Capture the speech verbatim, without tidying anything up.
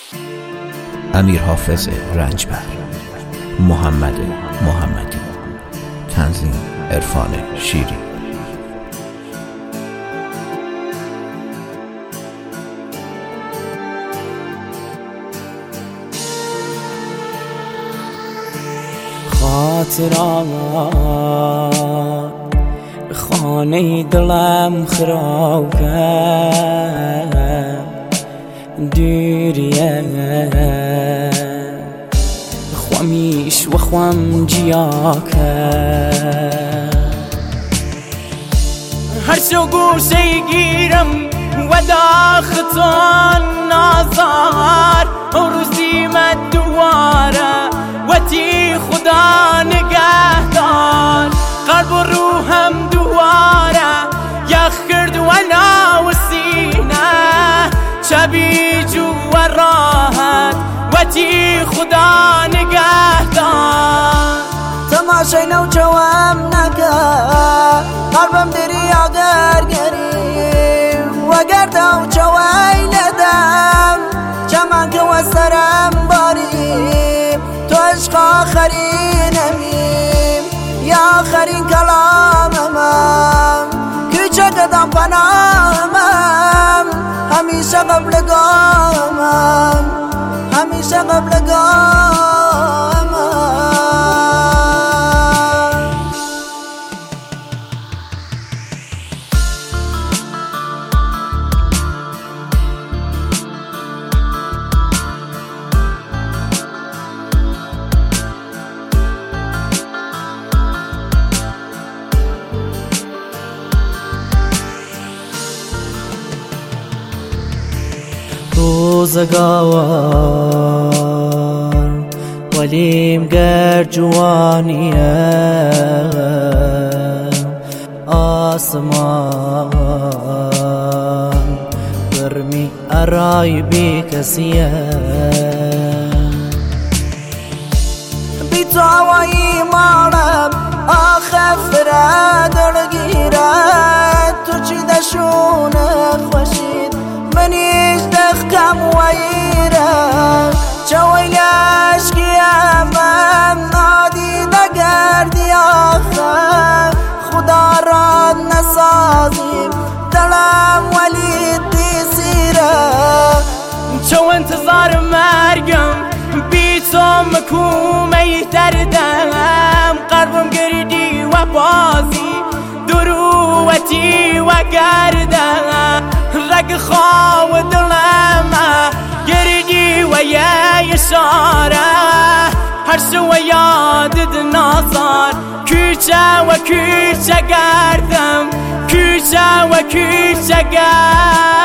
امیر حافظ رنجبر، محمد محمدی، تنظیم عرفان شیری. خاطرات خانه دلم خراب کرد، دوریه خوامیش و خوام جیا کرد. هر شو گوشه گیرم و داختان نازار، روزی من دواره و تی خدا نگهدار. قلب و روحم دواره یخ کرد ولا و سینه، شبی جو و راحت و تی خدا نگهدار. تماشای نو جوام نکرد، قلبم دریا گرگریم و گردم جوای ندم. چمان که و سرم باریم تو عشق آخرینمیم، یا آخرین کلامم کوچه قدم پناهمم. همیشه قبل گامم، همیشه قبل گامم. روزگار ولیم گر جوانیه، آسمان گرمی ارای بی کسیه. بی تو هوایی مالم آخه فرد گیرد. تو چی دشونه خوشید منیش دخکم ویره، چوی عشقیم من نادیده گردی آخر. خدا را نسازیم دلم ولی دیسیره، چو انتظار مرگم بی تو مکومه دردم. قلبم گردی و بازی دروتی و گردم. رگ خواه دلم گردی و یه اشاره، هر شو یادت نازار. کوچه و کوچه گردم، کوچه و کوچه گردم.